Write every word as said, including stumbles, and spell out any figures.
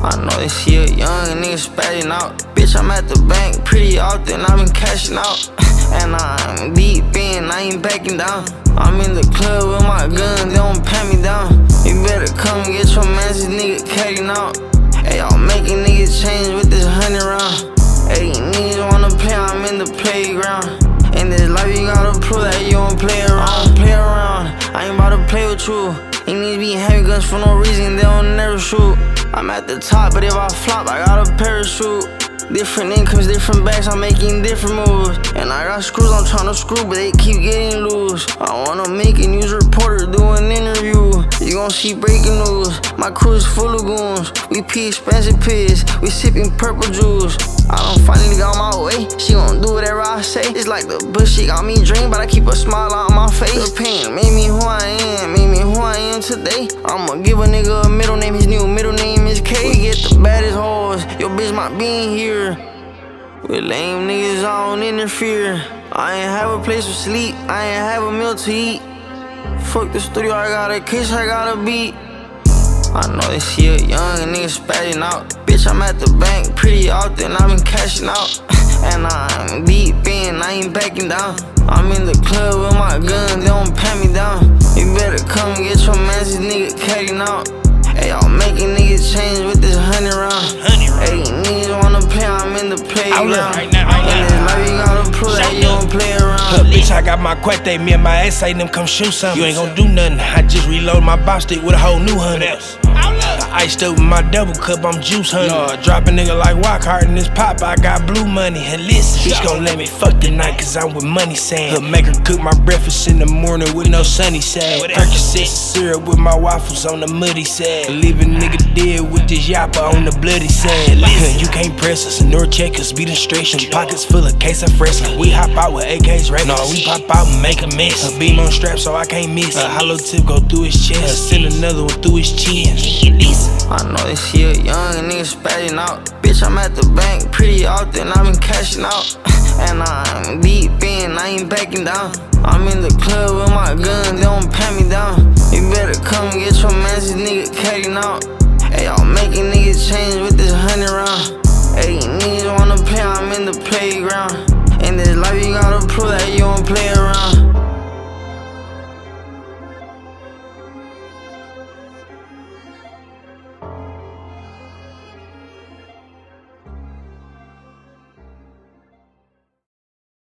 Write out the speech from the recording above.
I know they see a young nigga spatting out. Bitch, I'm at the bank pretty often, I been cashing out. And I'm deep in, I ain't backing down. I'm in the club with my gun, they don't pat me down. You better come and get your man, this nigga catting out. Hey, y'all making niggas change with this hundred round. Hey, niggas wanna play, I'm in the playground. In this life, you gotta prove that you don't play around. I don't play around, I ain't about to play with you. You need to be having guns for no reason, they don't never shoot. I'm at the top, but if I flop, I got a parachute. Different incomes, different bags, I'm making different moves. And I got screws I'm trying to screw, but they keep getting loose. I wanna make a news reporter, do an interview. You gon' see breaking news, my crew is full of goons. We pee expensive piss, we sipping purple juice. I don't finally got my way, she gon' do whatever I say. It's like the bush, she got me dream, but I keep a smile on my face. The pain made me who I am, made me who I am today. I'ma give a nigga a middle name, his new middle name is K. We get the baddest hoes, your bitch might be in here. With lame niggas, I don't interfere. I ain't have a place to sleep, I ain't have a meal to eat. Fuck the studio, I got a kiss, I got a beat. I know they see a young nigga spatting out. Bitch, I'm at the bank pretty often, I been cashing out. And I'm deep in, I ain't backing down. I'm in the club with my gun, they don't pat me down. You better come and get your man, this nigga catting out. Hey, y'all making niggas change with this hundred round. Hey, niggas wanna play, I'm in the playground. Right now, right in this life, you gotta prove that you don't play around. Look, bitch, I got my quete, me and my ass say them come shoot something. You ain't gon' do nothing, I just reload my box stick with a whole new hundred. I iced up with my double cup, I'm juice honey. No, drop a nigga like Walkhart in this pop, I got blue money. And listen, bitch gon' let me fuck tonight, cause I'm with money saying. He'll make her cook my breakfast in the morning with no sunny side. Percocet syrup with my waffles on the muddy side. Leave a nigga dead with this yappa on the bloody side. Listen, you can't press us, nor check us, beat stration. Pockets full of case of freshmen. We hop out with A Ks right now. No, we pop out and make a mess. A beam on strap so I can't miss. A hollow tip go through his chest. Send another one through his chin. I know they see a young nigga spatting out. Bitch, I'm at the bank pretty often, I been cashing out. And I'm deep in, I ain't backing down. I'm in the club with my gun, they don't pat me down. You better come and get your man, this nigga catting out. Hey, y'all making niggas change with this hundred round. Hey, niggas wanna play, I'm in the playground. In this life, you gotta prove that you don't play around.